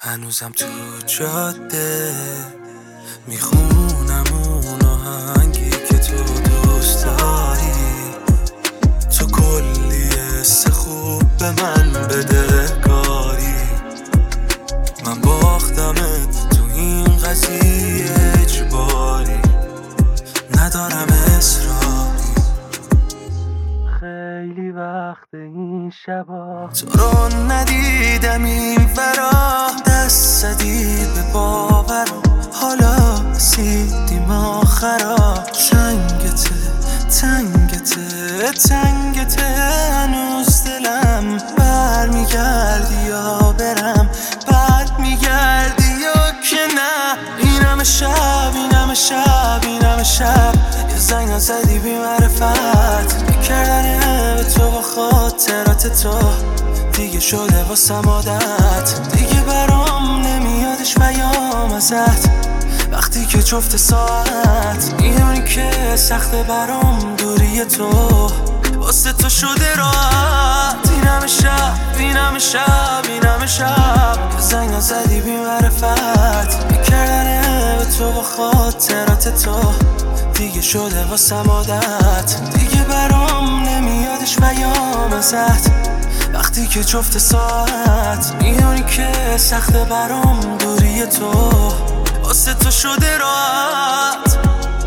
هنوزم تو جاده میخونم اون آهنگی که تو دوست داری. تو کلی حس خوب به من بده کاری. من باختمت تو این قضیه اجباری. ندارم اصراری. خیلی وقت این شبا تو رو ندیدم این ورا. دست زدی به باورم حالا رسیدیم آخرا. تنگته هنوز دلم. برمیگردی یا برم، برمیگردی یا که نه. این همه شب یه زنگ نزدی بی معرفت. میکردنه به تو با خاطرات تو دیگه شده واسم عادت. دیگه برام نمیادش پیام ازت وقتی که جفت ساعت. میدونی که سخته برام دوری تو واسه تو شده راحت. این همه شب یه زنگ نزدی بی معرفت. میکردنه به تو با خاطرات تو دیگه شده واسم عادت. دیگه برام نمیادش پیام ازت وقتی که جفت ساعت. میدونی که سخته برام دوری تو واسه تو شده راحت.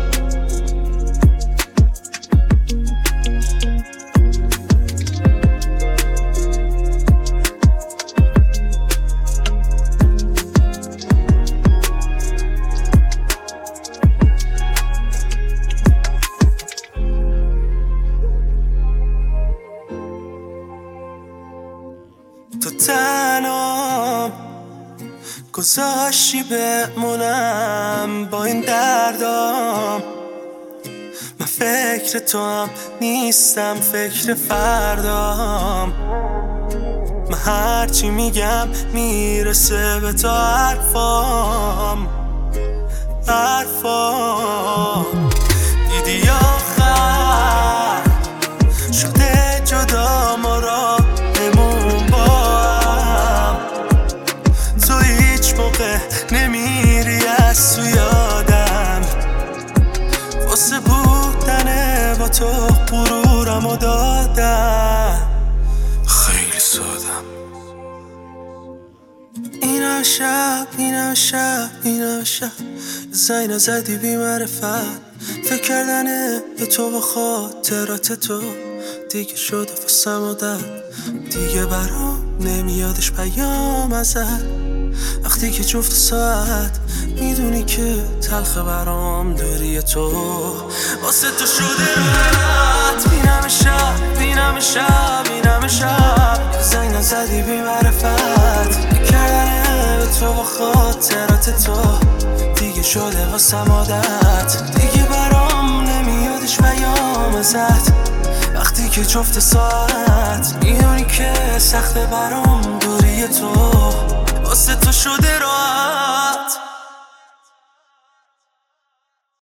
تو تنها گذاشتی بمونم با این دردام. من فکر تو هم نیستم، فکر فردام. من هرچی میگم میرسه به تو حرفام. دیدی آخر شده جدا ما را نمیری از تو یادم. واسه بودنه با تو غرورمو دادم. خیلی سادم. این همه شب زنگ نزدی بی معرفت. فکر کردنه به تو با خاطرات تو دیگه شده واسم عادت. دیگه برام نمیادش پیام ازت وقتی که جفت ساعت. میدونی که تلخ برام دوری تو واسه تو شده راحت. این همه شب یه زنگ نزدی بی معرفت. میکردنه به تو با خاطرات تو دیگه شده واسم عادت. دیگه برام نمیادش پیام ازت وقتی که جفت ساعت. میدونی که سخته برام دوری تو واسه تو شده راحت.